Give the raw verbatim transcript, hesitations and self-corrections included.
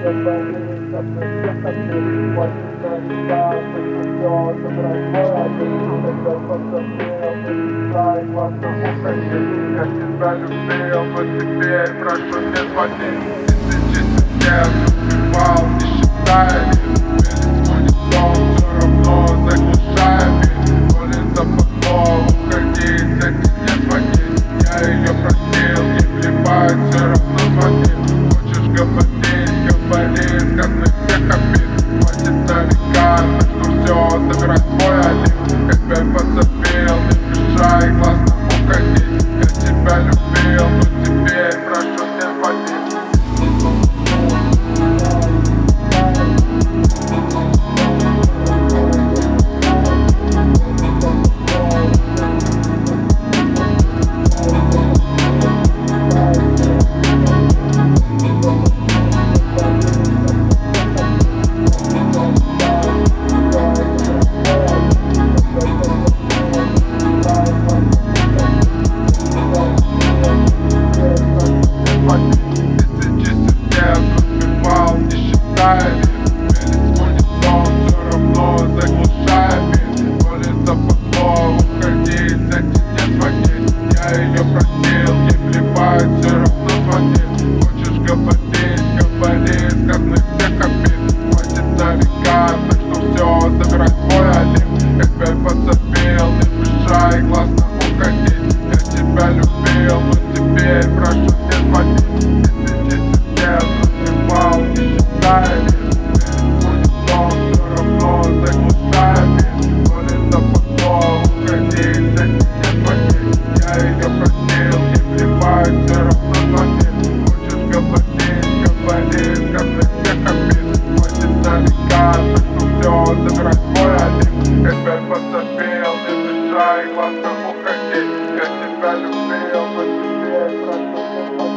говорит, как мы всех хотели. Хватит нарекаться, что все забрать мой один. Когда посмотрел, мечтай, классно уходи. Я тебя любил, но теперь прошу не звони. Тысячи сердец убивал, не считая весь мой сон, все равно заглушая бит. Болит западло, уходить, эти не звонить. Я ее просил, не плевать, все равно звонит. Хочешь говорить, говори, скажи всех обид. Хватит нарекаться, что все, забирай свой один. Я тебя подзабил, не мешай, классно уходить. Я тебя любил, но теперь прошу не звонить. Классно уходить, я тебя любил, но теперь прошу не звонить. Тысячи сердец разбивал, не считая вид. Будет сон, все равно заглушая бит. Болит западло, уходить, за ней не звонить. Я ее просил, не плевать, все равно звонит. Хочешь говорить, говори, скажи всех обид. Хватит нарекаться, что все, забирай свой один. Я тебя подзабил, не мешай, классно уходить. Я тебя любил, но теперь прошу не звонить.